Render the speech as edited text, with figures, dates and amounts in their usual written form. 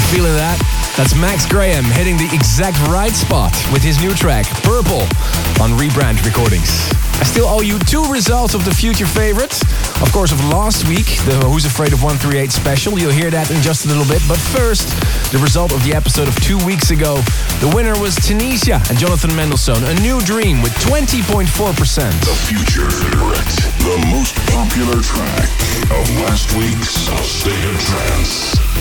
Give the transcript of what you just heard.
feeling that? That's Max Graham hitting the exact right spot with his new track, Purple, on Rebrand Recordings. I still owe you 2 results of the future favorites. Of course, of last week, the Who's Afraid of 138 special. You'll hear that in just a little bit. But first, the result of the episode of 2 weeks ago. The winner was Tanisha and Jonathan Mendelssohn, A New Dream with 20.4%. The future favorite, the most popular track of last week's Stay in Trance.